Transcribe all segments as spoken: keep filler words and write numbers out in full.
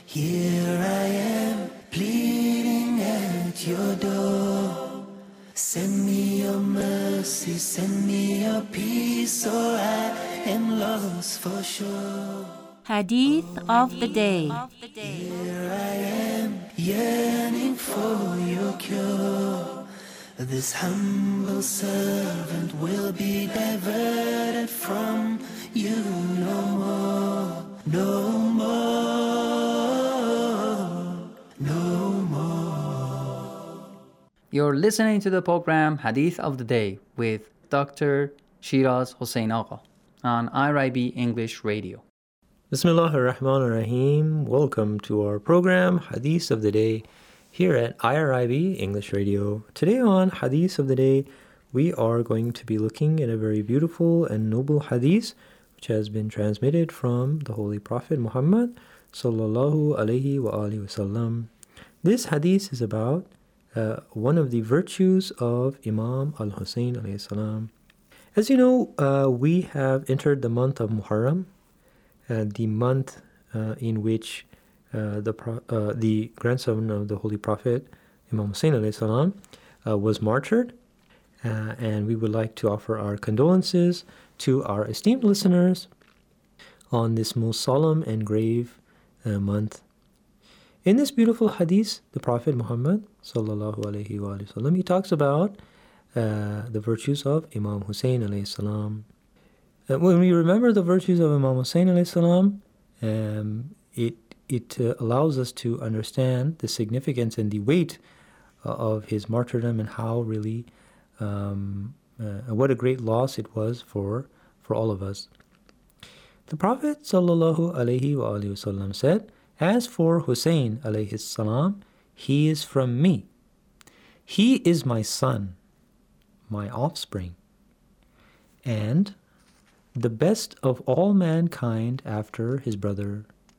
Here I am, pleading at your door. Send me your mercy, send me your peace, or I am lost for sure. Hadith of the Day. Here I am, yearning for your cure. This humble servant will be diverted from you no more, no more, no more. You're listening to the program Hadith of the Day with Doctor Shiraz Hossein Agha on I R I B English Radio. Bismillah ar-Rahman ar-Rahim. Welcome to our program Hadith of the Day here at I R I B English Radio. Today on Hadith of the Day, we are going to be looking at a very beautiful and noble hadith which has been transmitted from the Holy Prophet Muhammad sallallahu alaihi wa alihi wasallam. This hadith is about uh, one of the virtues of Imam al-Hussein alayhi salam. As you know, uh, we have entered the month of Muharram, uh, the month uh, in which uh, the pro- uh, the grandson of the Holy Prophet, Imam Hussein alayhi salam, uh, was martyred. Uh, and we would like to offer our condolences to our esteemed listeners on this most solemn and grave uh, month. In this beautiful hadith, the Prophet Muhammad sallallahu alaihi wasallam, he talks about uh, the virtues of Imam Hussein alayhi salam. Uh, when we remember the virtues of Imam Hussein alayhi salam, um, it it uh, allows us to understand the significance and the weight uh, of his martyrdom and how really Um, uh, what a great loss it was for, for all of us. The Prophet sallallahu alaihi wasallam said, "As for Hussein alayhi salam, he is from me. He is my son, my offspring, and the best of all mankind after his brother."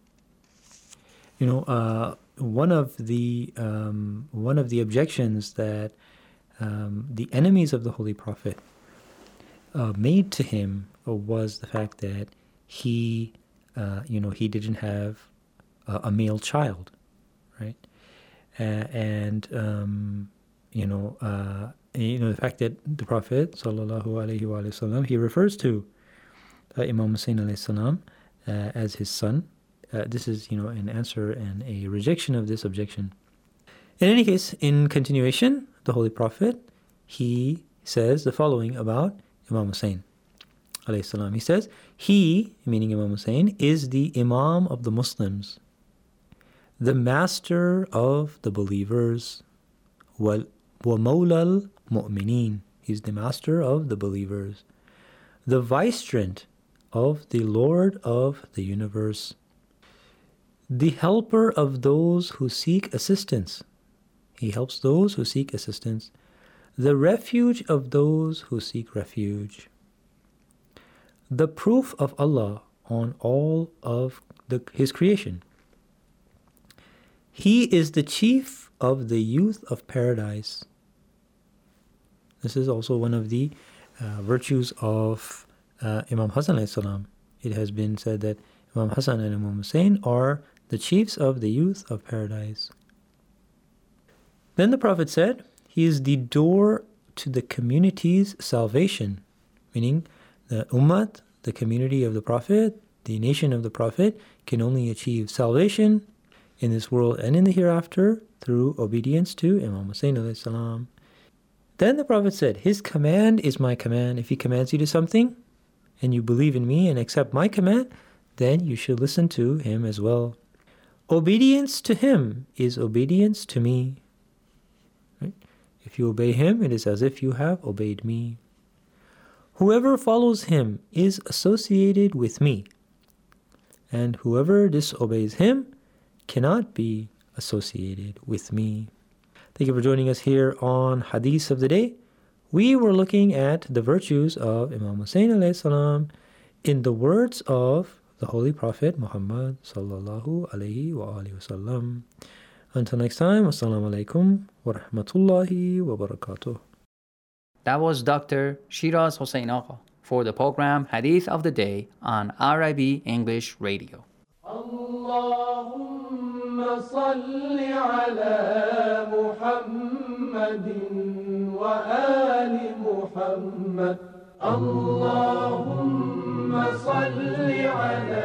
You know, uh, one of the um, one of the objections that Um, the enemies of the Holy Prophet uh, made to him uh, was the fact that he, uh, you know, he didn't have uh, a male child, right? Uh, and um, you know, uh, you know, the fact that the Prophet sallallahu alaihi wasallam, he refers to uh, Imam Hussein alayhi salam uh, as his son. Uh, this is, you know, an answer and a rejection of this objection. In any case, in continuation, the Holy Prophet, he says the following about Imam Hussein alayhi salam. He says, he, meaning Imam Hussein, is the Imam of the Muslims, the master of the believers, wa mawla al-mu'mineen. He's the master of the believers, the vicegerent of the Lord of the universe, the helper of those who seek assistance. He helps those who seek assistance, the refuge of those who seek refuge, the proof of Allah on all of the, His creation. He is the chief of the youth of paradise. This is also one of the uh, virtues of uh, Imam Hassan alayhi salam. It has been said that Imam Hassan and Imam Hussein are the chiefs of the youth of paradise. Then the Prophet said, he is the door to the community's salvation, meaning the Ummah, the community of the Prophet, the nation of the Prophet, can only achieve salvation in this world and in the hereafter through obedience to Imam Hussein alayhi salam. Then the Prophet said, his command is my command. If he commands you to something, and you believe in me and accept my command, then you should listen to him as well. Obedience to him is obedience to me. If you obey him, it is as if you have obeyed me. Whoever follows him is associated with me, and whoever disobeys him cannot be associated with me. Thank you for joining us here on Hadith of the Day. We were looking at the virtues of Imam Hussein alayhi salam in the words of the Holy Prophet Muhammad sallallahu alaihi wa alihi wasallam. Until next time, assalamu alaikum wa rahmatullahi wa barakatuh. That was Doctor Shiraz Hossein Agha for the program Hadith of the Day on I R I B English Radio. Allahumma صل على محمد وآل محمد اللهم صل على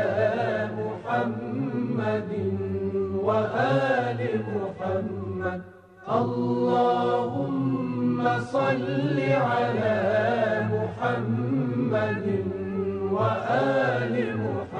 محمد وآل محمد اللهم صل على محمد وآل محمد